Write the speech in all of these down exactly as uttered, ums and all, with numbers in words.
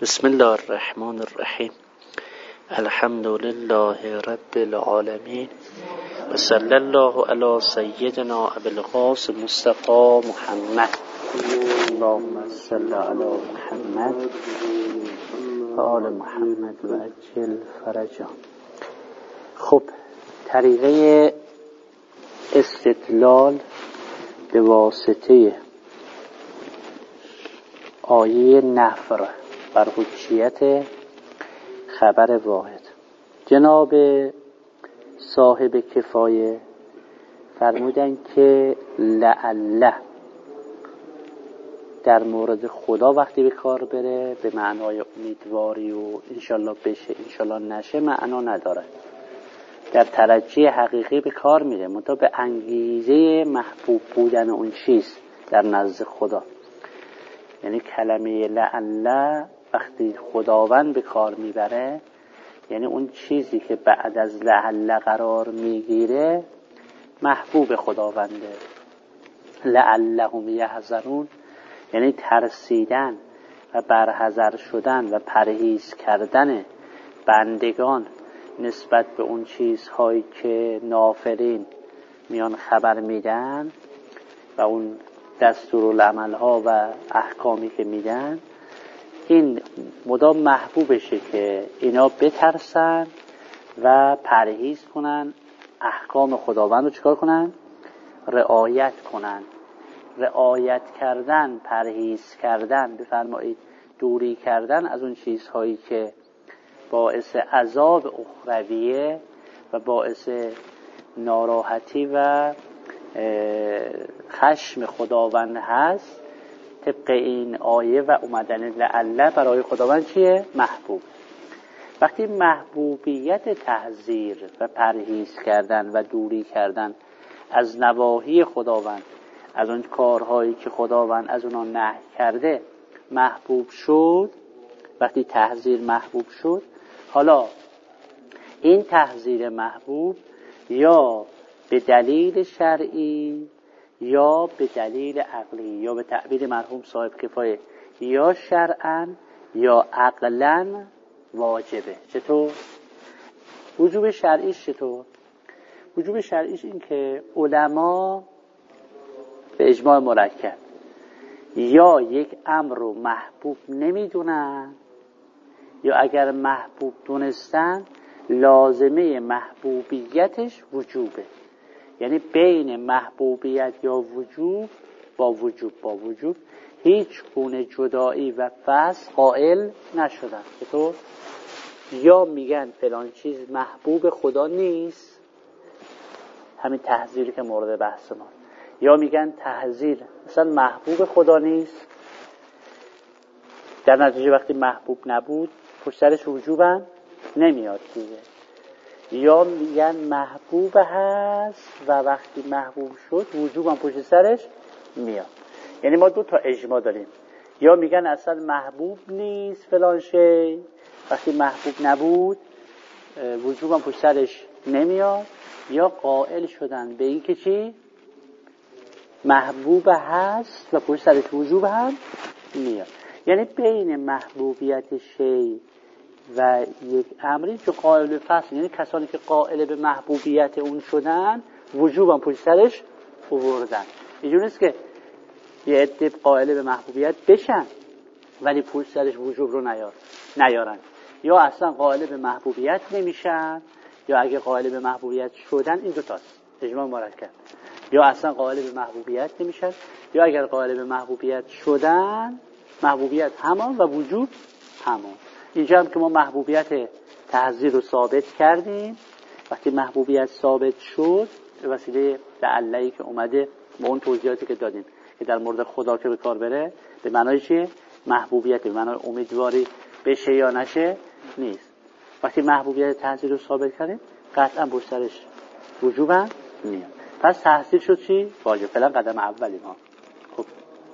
بسم الله الرحمن الرحیم. الحمد لله رب العالمین و صلی الله علی سیدنا ابی القاسم مصطفی محمد. اللهم صل علی محمد و آل محمد و عجل فرجا. خب، طریقه استدلال به واسطه آیه نفر بر حجیت خبر واحد. جناب صاحب کفایه فرمودن که لعله در مورد خدا وقتی به کار بره به معنای امیدواری و انشالله بشه انشالله نشه معنا نداره. در ترجیح حقیقی به کار میره، منتها به انگیزه محبوب بودن اون چیز در نزد خدا. یعنی کلمه لعله وقتی خداوند به کار میبره، یعنی اون چیزی که بعد از لعله قرار میگیره محبوب خداونده. لعلهم یحذرون یعنی ترسیدن و برحذر شدن و پرهیز کردن بندگان نسبت به اون چیزهایی که نافرین میان خبر میدن و اون دستورالعمل ها و احکامی که میدن، این مدام محبوبشه که اینا بترسن و پرهیز کنن، احکام خداوند رو چیکار کنن؟ رعایت کنن. رعایت کردن، پرهیز کردن، بفرمایید دوری کردن از اون چیزهایی که باعث عذاب اخرویه و باعث ناراحتی و خشم خداوند هست. طبق این آیه و اومدن لعله برای خداوند چیه؟ محبوب. وقتی محبوبیت تحذیر و پرهیز کردن و دوری کردن از نواهی خداوند، از اون کارهایی که خداوند از اونا نهی کرده محبوب شد، وقتی تحذیر محبوب شد، حالا این تحذیر محبوب یا به دلیل شرعی یا به دلیل عقلی یا به تعبیر مرحوم صاحب کفایه یا شرعاً یا عقلاً واجبه. چطور؟ وجوب شرعیش چطور؟ وجوب شرعیش این که علما به اجماع مرکب یا یک امر رو محبوب نمیدونن یا اگر محبوب دونستن لازمه محبوبیتش وجوبه. یعنی بین محبوبیت یا وجوب با وجوب با وجوب هیچ گونه جدایی و فصل قائل نشدن. چطور؟ یا میگن فلان چیز محبوب خدا نیست، همین تحذیری که مورد بحث ما، یا میگن تحذیر مثلا محبوب خدا نیست، در نتیجه وقتی محبوب نبود پشت سرش وجوبم نمیاد دیگه. یا میگن محبوب هست و وقتی محبوب شد وجوبم پشت سرش میاد. یعنی ما دو تا اجماع داریم، یا میگن اصلا محبوب نیست فلان شی، وقتی محبوب نبود وجوبم پشت سرش نمیاد، یا قائل شدن به این که چی؟ محبوب هست و پشت سرش وجوب هم میاد. یعنی بین محبوبیت شی و یک امری که قائل به فصل، یعنی کسانی که قائل به محبوبیت اون شدن وجوب هم پشت سرش آوردن. اینجوری نیست که یه عده قائل به محبوبیت بشن ولی پشت سرش وجوب رو نیار نیارن، یا اصلا قائل به محبوبیت نمیشن، یا اگه قائل به محبوبیت شدن، این دو تاست اجماع مرکب، یا اصلا قائل به محبوبیت نمیشن، یا اگر قائل به محبوبیت شدن محبوبیت همان و وجوب همان. اینجا هم که ما محبوبیت تحذیر رو ثابت کردیم، وقتی محبوبیت ثابت شد به وسیله لعله‌ای که اومده با اون توضیحاتی که دادیم که در مورد خدا که به کار بره به معنای چیه؟ محبوبیت به معنای امیدواری بشه یا نشه نیست. وقتی محبوبیت تحذیر رو ثابت کردیم قطعا پشت سرش وجوبم میاد. پس تحذیر شد چی؟ واجب. فعلا قدم اولی ما. خب،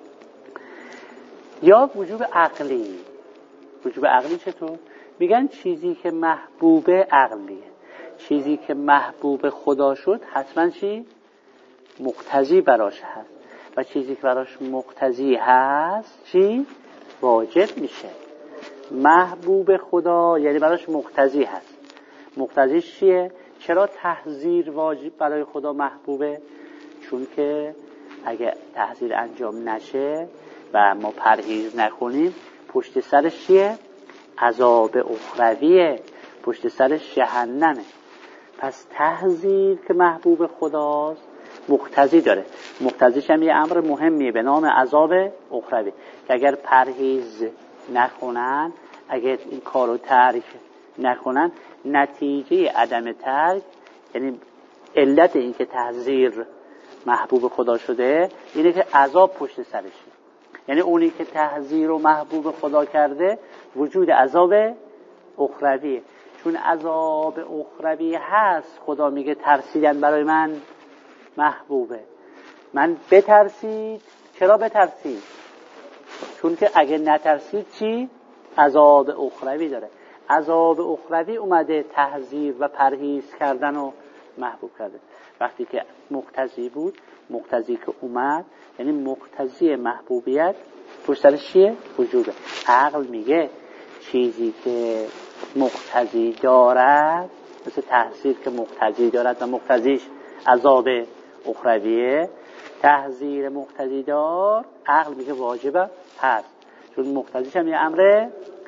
یا وجوب عقلی. وجوب عقلی چطور؟ میگن چیزی که محبوب عقلیه، چیزی که محبوب خدا شد حتما چی؟ مقتضی براش هست، و چیزی که براش مقتضی هست چی؟ واجب میشه. محبوب خدا یعنی براش مقتضی هست. مقتضیش چیه؟ چرا تحذیر واجب برای خدا محبوبه؟ چون که اگه تحذیر انجام نشه و ما پرهیز نکنیم پشت سرش چیه؟ عذاب اخرویه، پشت سرش جهنمه. پس تحذیر که محبوب خداست مقتضی داره. مقتضیش هم یه امر مهمیه به نام عذاب اخروی که اگر پرهیز نکنن، اگر این کارو ترک نکنن، نتیجه عدم ترک یعنی علت این که تحذیر محبوب خدا شده اینه که عذاب پشت سرشه. یعنی اونی که تحذیر رو محبوب خدا کرده وجود عذاب اخرویه. چون عذاب اخروی هست خدا میگه ترسیدن برای من محبوبه. من بترسید. چرا بترسید؟ چون که اگه نترسید چی؟ عذاب اخروی داره. عذاب اخروی اومده تحذیر و پرهیز کردن و محبوب کرده. وقتی که مقتضی بود، مقتضی که اومد یعنی مقتضی محبوبیت پشت سرش چیه؟ وجوده. عقل میگه چیزی که مقتضی دارد، مثل تحذیر که مقتضی دارد و مقتضیش عذاب اخرویه، تحذیر مقتضی دار عقل میگه واجبه هست، چون مقتضیش هم یه امر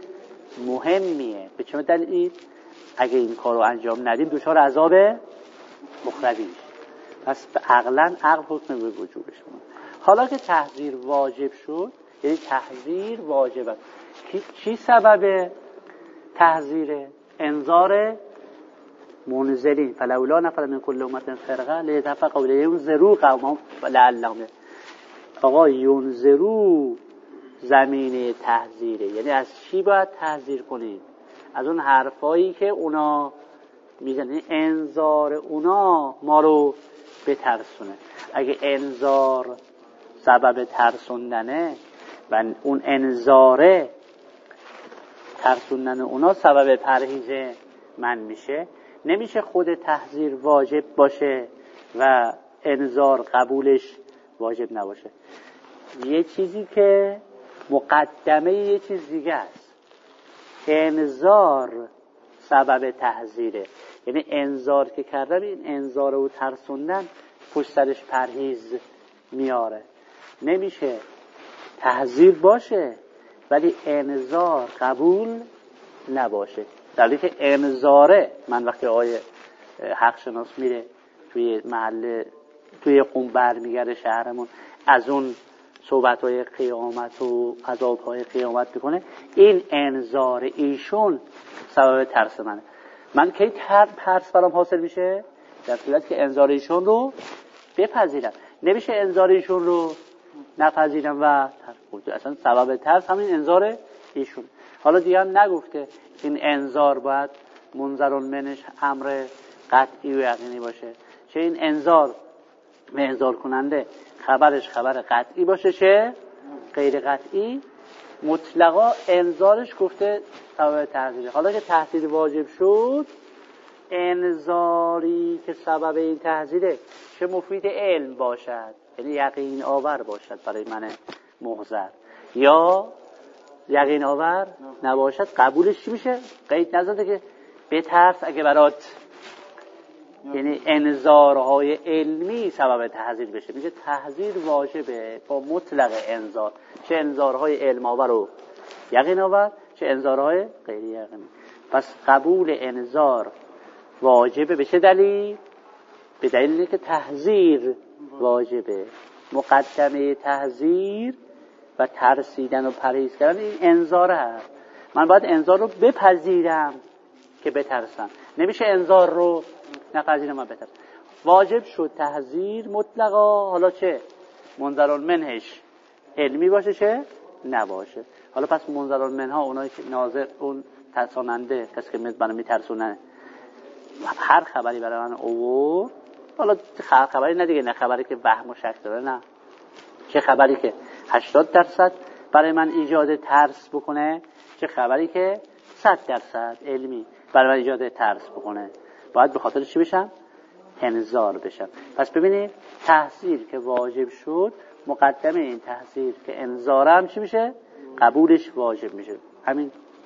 مهمیه. به چه دلیل؟ اگه این کارو انجام ندیم دچار عذاب اخروی میشه. پس عقلا عقل حکم به وجوبش کنه. حالا که تحذیر واجب شد، یعنی تحذیر واجبه. چی سبب تحذیر؟ انذار منذرین. فلولا نفر من کل امة فرقه لیتفقهوا لینذروا قومهم لعلهم. آقا ینذروا زمینه تحذیره. یعنی از چی باید تحذیر کنید؟ از اون حرفایی که اونا میزنن. انذار اونا ما رو بترسونه. اگه انذار سبب ترسوندنه و اون انذاره ترسوندن اونا سبب پرهیز من میشه، نمیشه خود تحذیر واجب باشه و انذار قبولش واجب نباشه. یه چیزی که مقدمه یه چیز دیگه است. انذار سبب تحذیره. یعنی انذار که کردم، این انذار رو ترسوندن پشت سرش پرهیز میاره. نمیشه تحذیر باشه ولی انذار قبول نباشه. دلیل که انذاره، من وقتی آقای حق شناس میره توی محله توی قم برمیگرده شهرمون از اون صحبت‌های قیامت و عذاب‌های قیامت میکنه، این انذار ایشون سبب ترس منه. من کی تر ترس برام حاصل میشه؟ در صورتی که انذار ایشون رو بپذیرم. نمیشه انذار ایشون رو نپذیرم و ترس. اصلا سبب ترس همین انذار ایشون. حالا دیگه هم نگفته این انذار باید منذرون منش امر قطعی و یقینی باشه، چه این انذار انذار کننده خبرش خبر قطعی باشه چه غیر قطعی. مطلقا انذارش گفته سبب تحذیر. حالا که تحذیر واجب شد، انذاری که سبب این تحذیره چه مفید علم باشد، یعنی یقین آور باشد برای من محضر، یا یقین آور نباشد، قبولش چی میشه؟ قید نزده که بترس اگه برات، یعنی انذارهای علمی سبب تحذیر بشه. میگه تحذیر واجبه با مطلق انذار، چه انذارهای علم آور و یقین آور، چه انذارهای غیر یقینی. پس قبول انذار واجبه. به چه دلیل؟ به دلیلی که تحذیر واجبه. مقدمه تحذیر و ترسیدن و پرهیز کردن این انذاره هست. من باید انذار رو بپذیرم که بترسم. نمیشه انذار رو نپذیرم و بترسم. واجب شد تحذیر مطلقا، حالا چه منذرون منهش علمی باشه چه نباشه. حالا پس منذرون منها اونایی که ناظر اون ترساننده، کسی که برای میترسونه هر خبری برای من اوور، حالا خبری نه دیگه، نه خبری که وهم و شک داره، نه چه خبری که هشتاد درصد برای من ایجاد ترس بکنه، چه خبری که صد درصد علمی برای من ایجاد ترس بکنه، باید به خاطر چی بشم؟ انذار بشم. پس ببینید تحذیر که واجب شد، مقدمه این تحذیر که انذارم چی میشه؟ قبولش واجب میشه. همین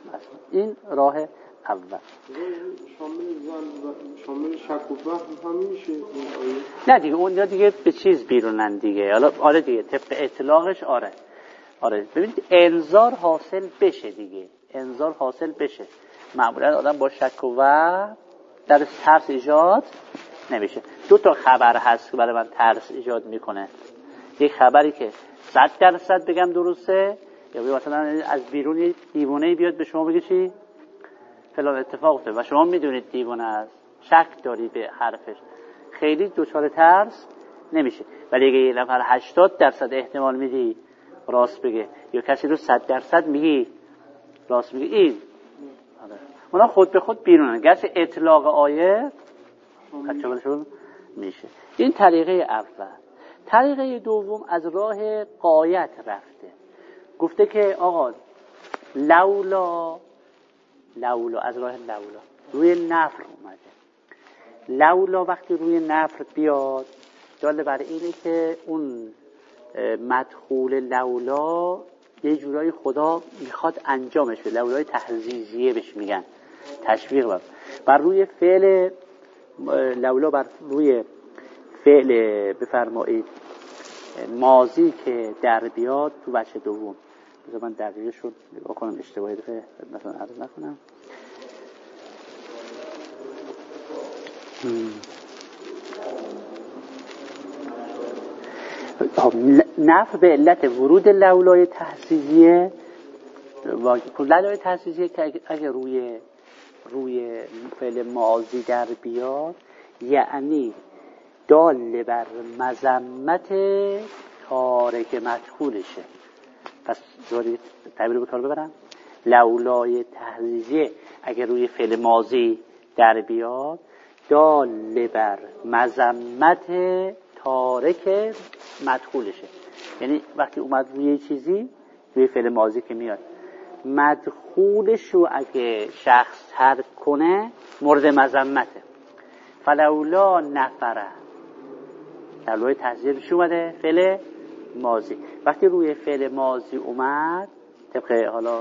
این راه اول. شامل زن و شامل شک و وهم هم میشه این آیه؟ نه دیگه اون دیگه به چیز بیرونن دیگه. حالا آره دیگه طبق اطلاقش آره آره ببینید انذار حاصل بشه دیگه، انذار حاصل بشه. معمولا آدم با شک و وهم در ترس ایجاد نمیشه. دو تا خبر هست که برای من ترس ایجاد میکنه. یک خبری که صد درصد بگم درسته، یا مثلا از بیرون دیوانه‌ای بیاد به شما بگه چی فلان اتفاق افتاد و شما میدونید دیوانه است، شک داری به حرفش، خیلی دچار ترس نمیشه. ولی اگه یه نفر هشتاد درصد احتمال میدی راست بگه، یا کسی رو صد درصد میگی راست میگه، این اونا خود به خود بیرونن، گرچه اطلاق آیه کچولشون میشه. این طریقه اول. طریقه دوم از راه غایت رفته، گفته که آقا لولا لولا از راه لولا روی نفر اومده. لولا وقتی روی نفر بیاد داله بر اینه که اون مدخول لولا یه جورایی خدا میخواد انجامش بده، لولای تحزیزیه بهش میگن، تشویق بر بر روی فعل لولا، بر روی فعل بفرمایید ماضی که در بیاد تو بچه دوم. بذار من دقیقه شد نگاه کنم اشتباهی دفعه مثلا عرض نکنم. نفع به علت ورود لولای تحسیزیه، لولای تحسیزیه که اگه روی روی فعل ماضی در بیاد یعنی دال بر مذمت تارک مدخولشه. پس دوباره تعبیر به کار ببرم، لولای تحسیزیه اگه روی فعل ماضی در بیاد دال بر مذمت تارک مدخولشه. یعنی وقتی اومد روی چیزی، روی فعل ماضی که میاد، مدخولش رو اگه شخص ترک کنه مورد مذمته. فلولا نفره، لولای تحذیرش اومده فعل ماضی. وقتی روی فعل ماضی اومد طبق حالا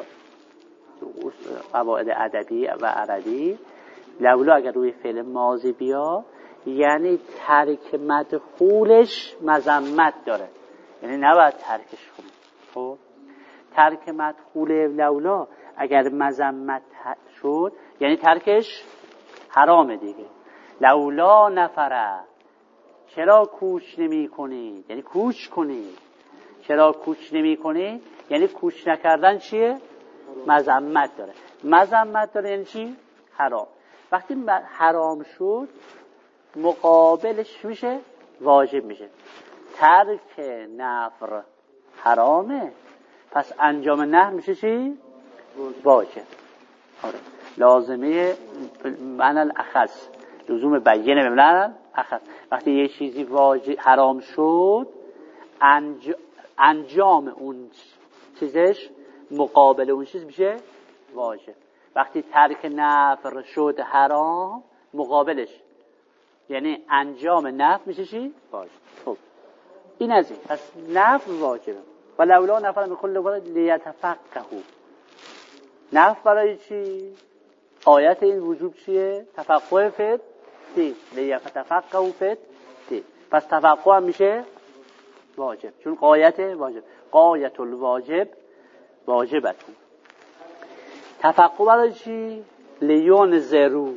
قواعد ادبی و عربی، لولا اگر روی فعل ماضی بیاد یعنی ترک مدخولش مذمت داره، یعنی نباید ترکش کنه. خب ترک مدخول لولا اگر مذمت شد یعنی ترکش حرامه دیگه. لولا نفره، چرا کوچ نمی کنید، یعنی کوچ کنید. چرا کوچ نمی کنید یعنی کوچ نکردن چیه؟ مذمت داره. مذمت داره یعنی چی؟ حرام. وقتی حرام شد مقابلش میشه واجب میشه. ترک نفر حرامه، پس انجام نهی میشه چی؟ واجب. آره. لازمه معنی الاخص، لزوم بیانه به معنی الاخص. وقتی یه چیزی واجب حرام شد انج... انجام اون چیزش مقابل اون چیز میشه واجب. وقتی ترک نفر شد حرام مقابلش یعنی انجام نفر میشه چی؟ واجب. خب این از این. پس نفر واجبه. و لولا نفر من کل ولد لیتفقهوا. نفر برای چی؟ آیت این وجوب چیه؟ تفقه فت دی لیتفقهوا فت دی. پس تفقه هم میشه واجب، چون قایت واجب. قایت الواجب واجبتون. تفقه برای چی؟ لیون زرو.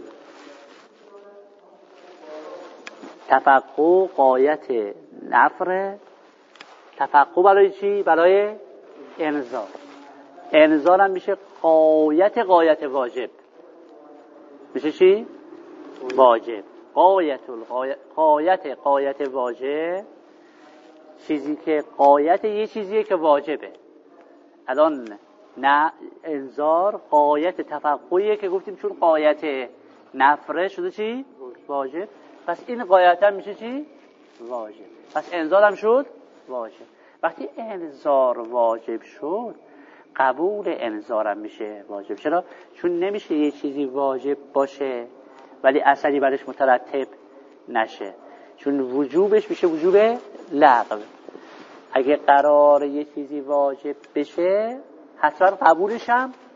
تفقه قایت نفره. تفقه برای چی؟ برای انذار. انذار هم میشه قایت قایت واجب. میشه چی؟ واجب. قایت قایت قایت واجب، چیزی که قایت یه چیزیه که واجبه. الان نه انذار قایت تفقهیه که گفتیم چون قایت نفره شده چی؟ واجب. پس این قایت هم میشه چی؟ واجب. پس انذار هم شد واجب. وقتی انذار واجب شد قبول انذار هم میشه واجب. چرا؟ چون نمیشه یه چیزی واجب باشه ولی اثری برش مترتب نشه، چون وجوبش میشه وجوب لغو. اگه قرار یه چیزی واجب بشه حتما قبولش هم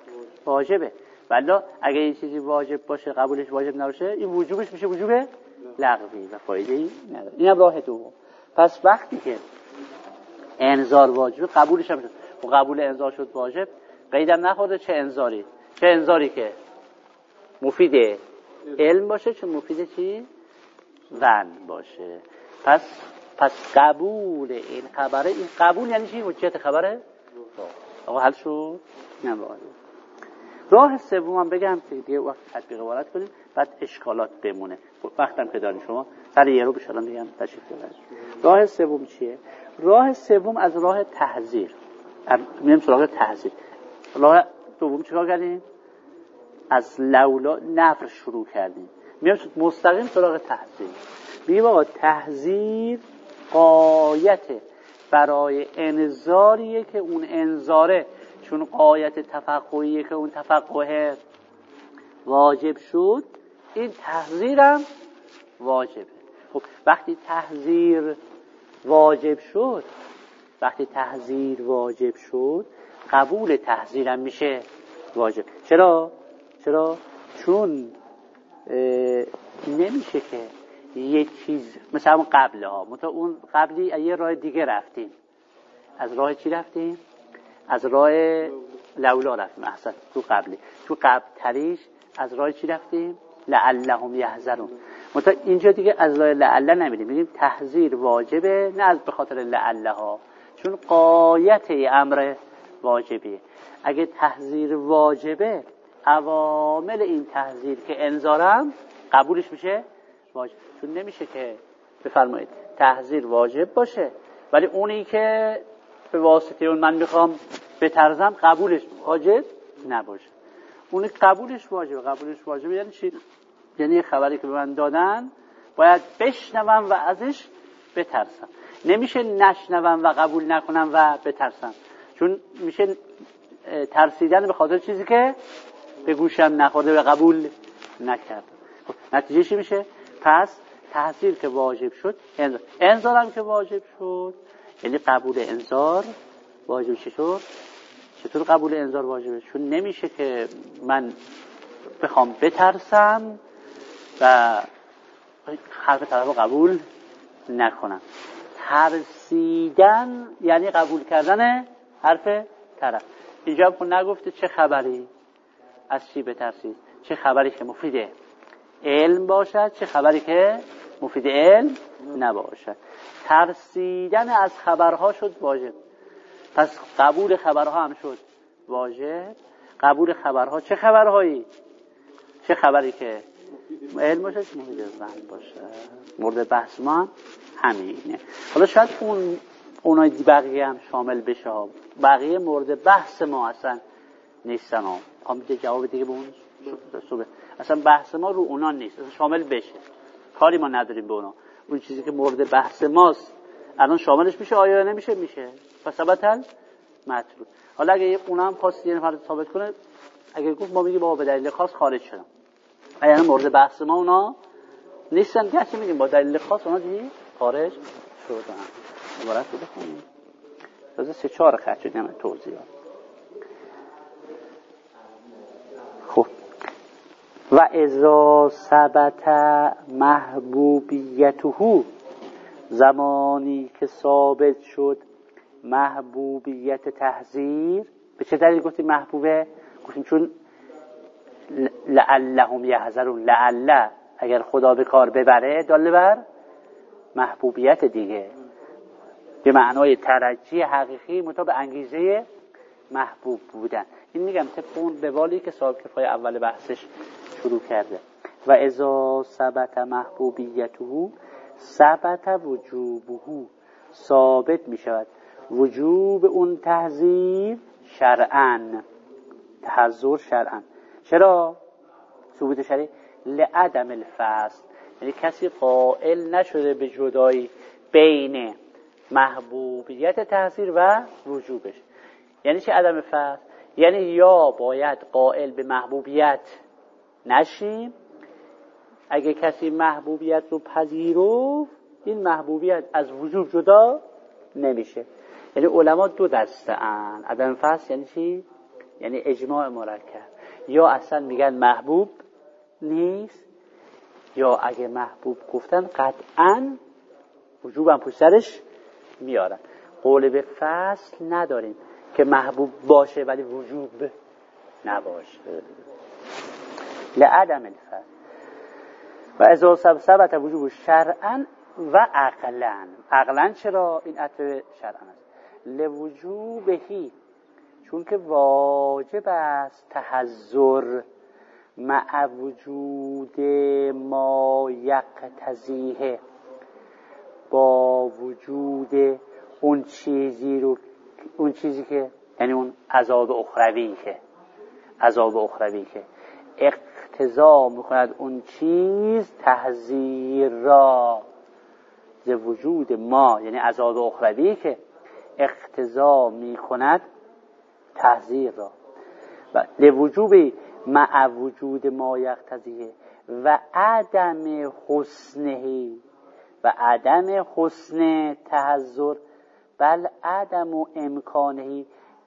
واجبه. ولی اگه این چیزی واجب باشه قبولش واجب نباشه این وجوبش میشه وجوب لغوی و فایده ای نداره. اینم راه دوم. پس وقتی که انذار واجب قبولش هم شد و قبول انذار شد واجب قیدم نخورده چه انذاری چه انذاری که مفید علم باشه چه مفید چی ظن باشه. پس پس قبول این خبره این قبول یعنی چی حجیت خبره آقا حل شد نه واجب. راه سومم بگم که دیگه وقت تطبیق عبارت کنیم بعد اشکالات بمونه وقتم که دارین شما سر یه رو بشارم میگم تشریف ببرید. راه سوم چیه؟ راه سوم از راه تحذیر میریم سراغ تحذیر. راه دوم چیکار کردیم؟ از لولا نفر شروع کردیم میریم مستقیم سراغ تحذیر. میگیم آقا تحذیر غایت برای انذاریه که اون انذاره چون غایت تفقهیه که اون تفقه واجب شد این تحذیرم واجبه. خب وقتی تحذیر واجب شد وقتی تحذیر واجب شد قبول تحذیرم میشه واجب. چرا؟ چرا؟ چون نمیشه که یه چیز مثلا قبل ها مثلا اون قبلی یه راه دیگه رفتیم. از راه چی رفتیم؟ از راه لولا رفتیم. احسن تو قبلی تو قبل تریش از راه چی رفتیم؟ لعلهم یحذرون. مثلا اینجا دیگه از راه لعل نمیریم میگیم تحذیر واجبه نه از به خاطر لعل ها چون غایت امر واجبیه. اگه تحذیر واجبه عوامل این تحذیر که انذارم قبولش میشه واجب. چون نمیشه که بفرمایید تحذیر واجب باشه ولی اونی که به واسطه اون من میخوام بترسم قبولش واجب نباشه. اونی قبولش واجبه قبولش واجبه یعنی چی؟ یعنی خبری که به من دادن باید بشنوم و ازش بترسم. نمیشه نشنوم و قبول نکنم و بترسم چون میشه ترسیدن به خاطر چیزی که به گوشم نخورده و قبول نکردم. خب نتیجه چی میشه؟ پس تحذیر که واجب شد انذار انذارم که واجب شد یعنی قبول انذار واجب شد. چطور قبول انذار واجبه؟ چون نمیشه که من بخوام بترسم و حرف طرف قبول نکنم. ترسیدن یعنی قبول کردن حرف طرف. اینجا هم خود نگفته چه خبری از چی بترسید چه خبری که مفید علم باشد چه خبری که مفید علم نباشد. ترسیدن از خبرها شد واجب پس قبول خبرها هم شد واجب. قبول خبرها چه خبرهایی؟ چه خبری که علم باشه چه مفید ظن باشه. مورد بحث ما همینه. حالا شاید اون اونای بقیه هم شامل بشه ها. بقیه مورد بحث ما اصلا نیستن ها. هم دیگه جواب دیگه به اون صبح. اصلا بحث ما رو اونا نیست اصلا شامل بشه کاری ما نداریم به اونا. اون چیزی که مورد بحث ماست الان شاملش میشه آیا نمیشه میشه پس ثبتن مطلوب. حالا اگه اونا هم خواست یه نفر ثابت کنه اگه گفت ما میگیم بابا به دلیل خاص خارج شدم یعنی مورد بحث ما اونا نیستن که میگیم با دلیل خاص اونا دیگه خارج شدن. عبارت رو بخونیم لازم سه چهار خط شد نمید توضیحات. خب و اذا ثبت محبوبیته زمانی که ثابت شد محبوبیت تحذیر. به چه دلیل گفتیم محبوبه؟ گفتیم چون لعلهم یحذرون لعل اگر خدا به کار ببره داله بر محبوبیت دیگه به معنای ترجیح حقیقی مطابق انگیزه محبوب بودن. این میگم طبق اون روالی که صاحب کفایه اول بحثش شروع کرده. و اذا ثبت محبوبیته ثبت وجوبه ثابت میشود وجوب اون تحذیر شرعاً تحذر شرعاً. چرا ثبوت شرعی؟ لعدم الفصل یعنی کسی قائل نشده به جدایی بین محبوبیت تحذیر و وجوبش. یعنی چه عدم فصل؟ یعنی یا باید قائل به محبوبیت نشیم اگه کسی محبوبیت رو پذیرفت این محبوبیت از وجوب جدا نمیشه. یعنی علما دو دسته ان. عدم فصل یعنی چی؟ یعنی اجماع مرکب. یا اصلا میگن محبوب نیست، یا اگه محبوب گفتن قطعاً وجوب هم پشت سرش میارن. قول به فصل نداریم که محبوب باشه ولی وجوب نباشه. لعدم الفصل و اذا ثبت وجوب شرعا و عقلا. عقلا چرا این عطف شرعا است؟ لوجوبهی، چون که واجب است تحذر مع وجود ما یقتضیه، با وجود اون چیزی رو، اون چیزی که یعنی اون عذاب اخروی که عذاب اخروی که اقتضا میکند اون چیز تحذیر را، ز وجود ما یعنی عذاب اخروی که اقتضا میکند تحذیر را، و لوجوب مع وجود ما یقتضیه و عدم حسنه، و عدم حسن تحذر بل عدم و امکانهی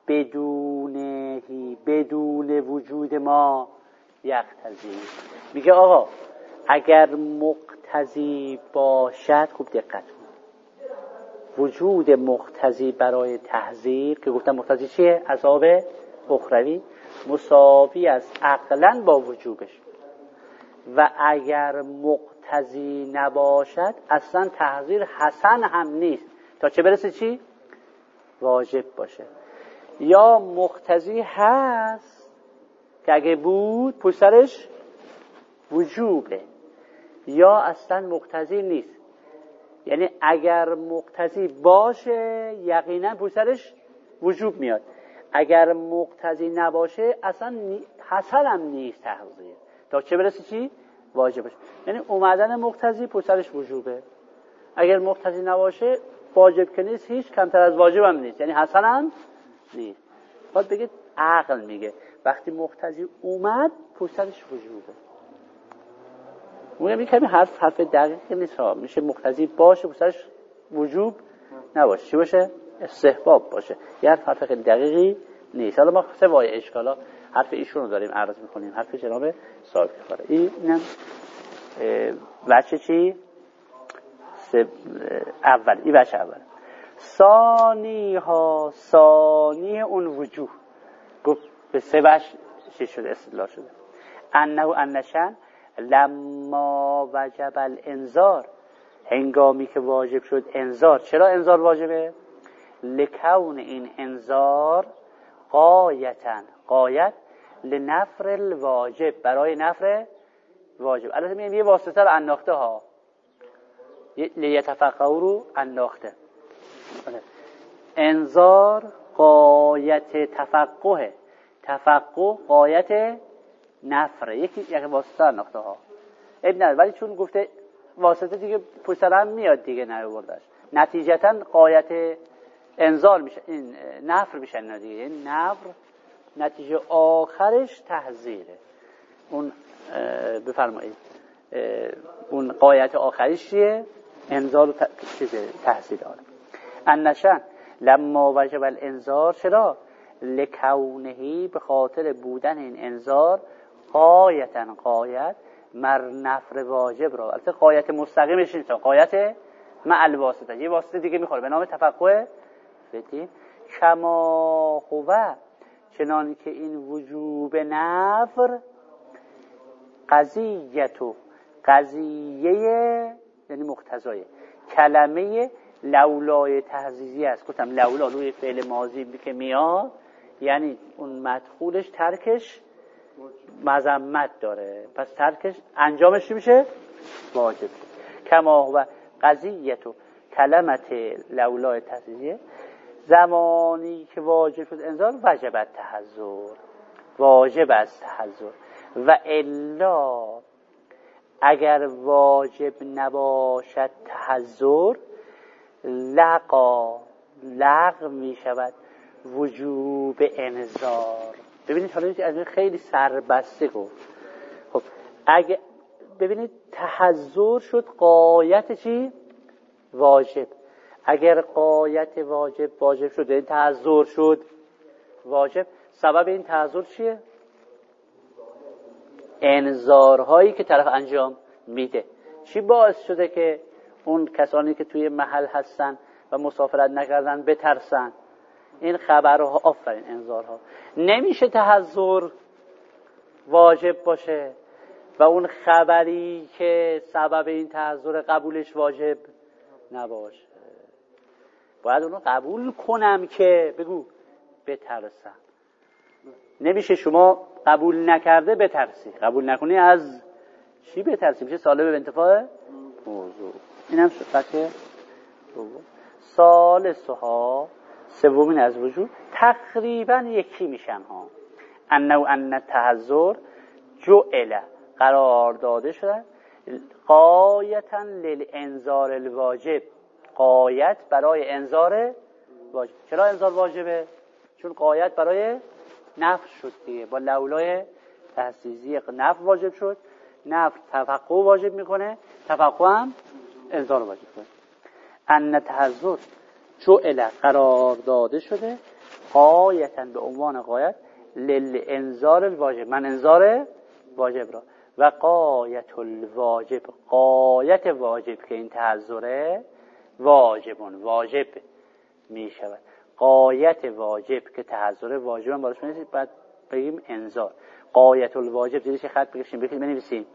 بدونهی، بدون وجود ما یقتضی. میگه آقا اگر مقتضی باشد، خوب دقت کن، وجود مقتضی برای تحذیر که گفتم مقتضی چیه؟ عذاب اخروی، مساوی است عقلا با وجوبش. و اگر مقتضی نباشد اصلا تحذیر حسن هم نیست تا چه برسه چی؟ واجب باشه. یا مقتضی هست که اگه بود پشت سرش وجوبه، یا اصلا مقتضی نیست. یعنی اگر مقتضی باشه یقینا پشت سرش وجوب میاد، اگر مقتضی نباشه اصلا حسن هم نیست تحذیر تا چه برسه چی؟ واجب باشه. یعنی اومدن مقتضی پشت سرش وجوبه، اگر مقتضی نباشه واجب که نیست، هیچ کمتر از واجب هم نیست، یعنی حسن هم نیست. باید بگید عقل میگه وقتی مقتضی اومد پشت سرش وجوبه. میگم این کمی حرف حرف دقیق نیست ها، میشه مقتضی باشه پشت سرش وجوب نباشه، چی باشه؟ استحباب باشه. یه حرف حرف خیلی دقیقی نیست. حالا ما سه وای اشکالا حرف ایشون رو داریم عرض میکنیم، حرف جناب صاحب کفاره. اینم بچه چی؟ اول این بچه اول. ثانی ها، ثانی اون وجوه گفت به سه بچ چی شده استدلال شده. انه انشن لما وجب الانذار، هنگامی که واجب شد انذار. چرا انذار واجبه؟ لکون این انذار غایتن، غایت لنفر الواجب، برای نفر واجب. البته میگم یه واسطه رو انداخته ها، لیتفقهوا رو انداخته. انذار غایت تفقه، تفقه غایت نفره، یکی یک واسطه انداخته ها. اب نه، ولی چون گفته واسطه دیگه پشت سر هم میاد دیگه، نیاوردش، نتیجتا غایت انذار میشه، این نفر میشه نه دیگه، این نفر نتیجه آخرش تحذیره. اون بفرمایید اون غایت آخریش چیه؟ انذار و تحذیر آره. انشان لما وجب الانذار، چرا؟ لکونهی، به خاطر بودن این انذار غایتن، غایت مر نفر واجب را. البته غایت مستقیمش نیست، غایت مع الواسطه، یه واسطه دیگه میخوره به نام تفقه فتی. کما هو، چنان که این وجوب نفر قضیتو، قضیه یعنی مقتضای کلمه لولای تحزیزی است. گفتم لولا روی فعل ماضی که میاد یعنی اون مدخولش ترکش مذمت داره، پس ترکش انجامش میشه واجب. کما هو قضیتو کلمت لولای تحزیزی، زمانی که واجب شد انذار وجب تحذر، واجب است تحذر. و الا اگر واجب نباشد تحذر، لقا لغو می شود وجوب انذار. ببینید حالا از خیلی سربسته گفت. خب اگه ببینید تحذر شد غایت چی؟ واجب. اگر غایت واجب واجب شد، این تحذر شد واجب، سبب این تحذر چیه؟ انذارهایی که طرف انجام میده. چی باعث شده که اون کسانی که توی محل هستن و مسافرت نکردن بترسن؟ این خبرها، آفرین انذارها. نمیشه تحذر واجب باشه و اون خبری که سبب این تحذر قبولش واجب نباشه. باید اونو قبول کنم که بگو بترسم. نمیشه شما قبول نکرده بترسی، قبول نکنی از چی بترسی؟ میشه سالب به انتفاع موضوع. این هم شفقه دوم. ثالثها، سومین از وجود، تقریبا یکی میشن ها. انه ان تحذر جعل، قرار داده شده غایتا للانذار الواجب، غایت برای انذار واجب. چرا انذار واجبه؟ چون غایت برای نفع شد دیگه، با لولای تحسیزی نفع واجب شد. نفع تفقه واجب میکنه، تفقه هم انذار واجب کنه. ان تحذر جعل، قرار داده شده غایتا، به عنوان غایت، للانذار الواجب، من انذار واجب را، و غایت الواجب، غایت واجب که این تحذره واجبون، واجب می شود. غایت واجب که تحذر واجبم بالاش بنویسید، بعد بگیم انذار. غایت الواجب زیرش خط بکشیم، بکشیم بنویسیم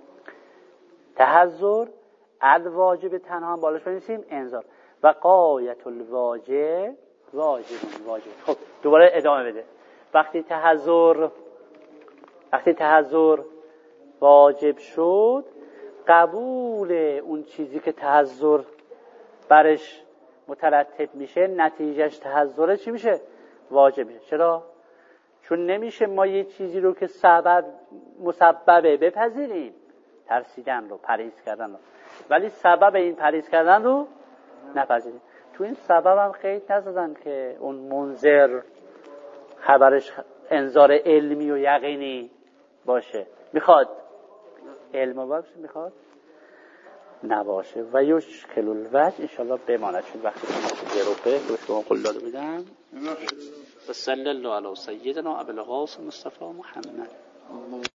تحذر، الواجب تنها هم بالاش بنویسیم انذار، و غایت الواجب واجبون، واجب. خب دوباره ادامه بده. وقتی تحذر وقتی تحذر واجب شد، قبول اون چیزی که تحذر برش مترتب میشه، نتیجهش تحذره چی میشه؟ واجب میشه. چرا؟ چون نمیشه ما یه چیزی رو که سبب مسببه بپذیریم، ترسیدن رو، پرهیز کردن رو، ولی سبب این پرهیز کردن رو نپذیریم. تو این سبب هم قید نزدن که اون منذر خبرش انذار علمی و یقینی باشه. میخواد علم باشه، میخواد نباشه. و یشکل الوجه انشالله بماند، چون وقتی که گروپه که شما قول داده میدم. و صلی الله علی سیدنا ابوالقاسم مصطفی محمد.